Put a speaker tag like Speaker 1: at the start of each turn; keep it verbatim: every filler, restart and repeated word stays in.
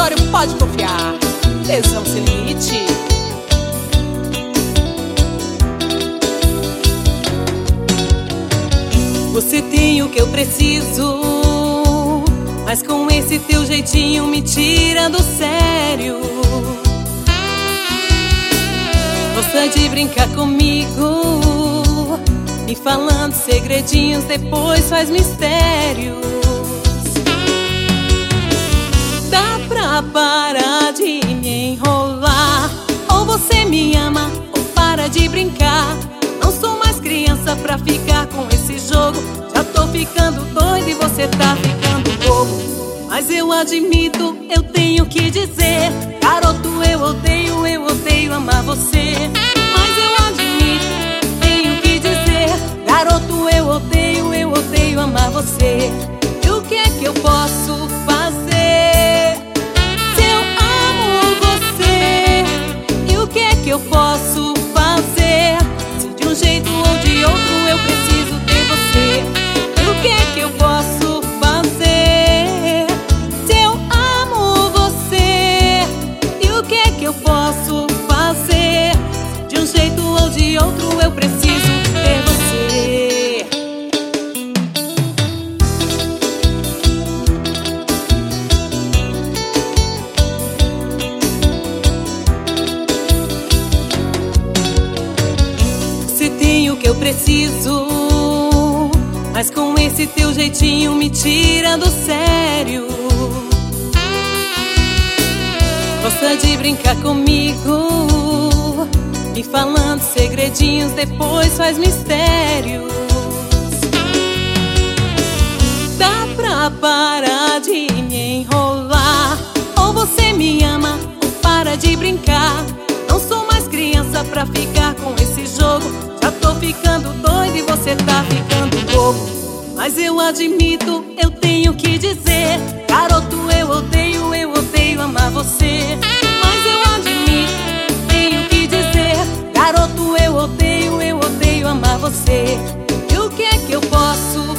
Speaker 1: Gregório, pode confiar. Tesão sem limite.
Speaker 2: Você tem o que eu preciso, mas com esse teu jeitinho me tira do sério. Gosta de brincar comigo, me falando segredinhos, depois faz mistérios. Dá pra parar de me enrolar? Ou você me ama, ou para de brincar. Não sou mais criança pra ficar com esse jogo. Já tô ficando doido e você tá ficando bobo. Mas eu admito, eu tenho que dizer, garoto, eu odeio, eu odeio amar você. Mas eu admito, tenho que dizer, garoto, eu odeio, eu odeio amar você. E o que é que eu posso fazer se eu amo você? E o que é que eu posso fazer se de um jeito ou de outro eu preciso ter você? E o que é que eu posso fazer se eu amo você? E o que é que eu posso fazer se de um jeito ou de outro eu preciso ter você? Você tem o que eu preciso, mas com esse teu jeitinho me tira do sério. Gosta de brincar comigo, me falando segredinhos, depois faz mistérios. Dá pra parar de me enrolar? Ou você me ama, ou para de brincar. Não sou mais criança pra ficar com esse jogo. Já tô ficando doido e você tá ficando bobo. Mas eu admito, eu tenho que dizer, garoto, eu odeio, eu odeio amar você. Mas eu admito, tenho que dizer, garoto, eu odeio, eu odeio amar você. E o que é que eu posso